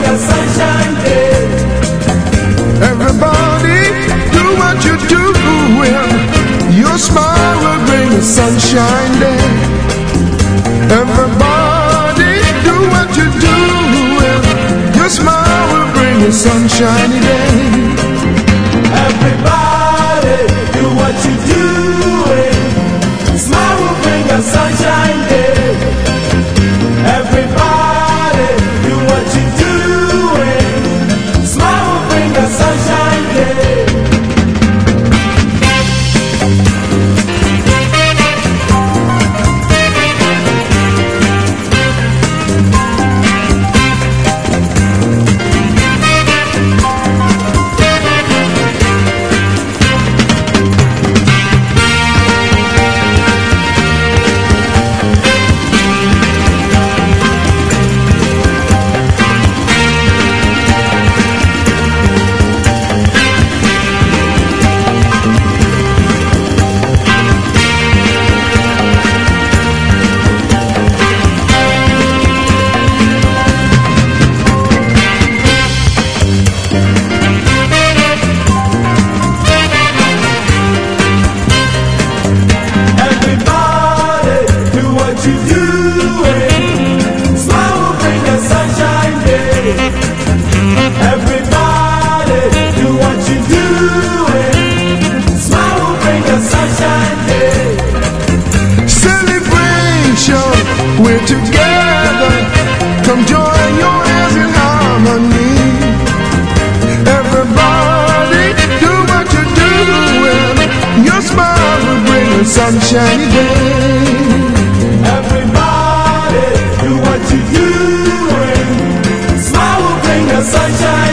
a sunshine day. Everybody, do what you're doing. Your smile will bring a sunshine day. Everybody, do what you're doing. Your smile will bring a sunshiny day. Everybody, do what you're doing. Smile will bring a sunshine day. Everybody, do what you're doing. Smile will bring a sunshine day. We're together, come join your hands in harmony. Everybody, do what you're doing. Your smile will bring a sunshiny day. Everybody, do what you're doing. Smile will bring a sunshine.